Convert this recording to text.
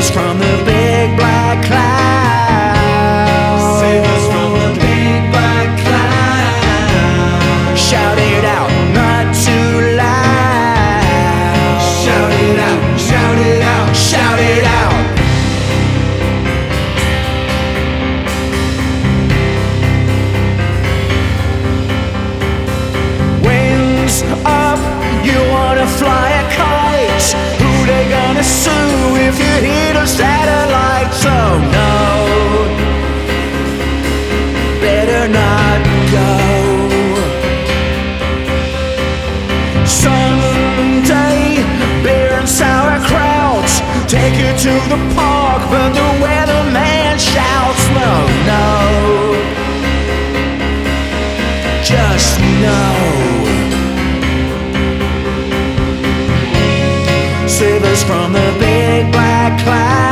us from the big black cloud. Save us from the big black cloud. Shout it out, not too loud. Shout it out, shout it out, Shout it out. Wings up, you wanna fly a kite. Who they gonna sue if you hit a satellite? So no, better not go. Someday, beer and sauerkraut take you to the park, but the weatherman shouts no, no. Just know. Save us from the big black cloud.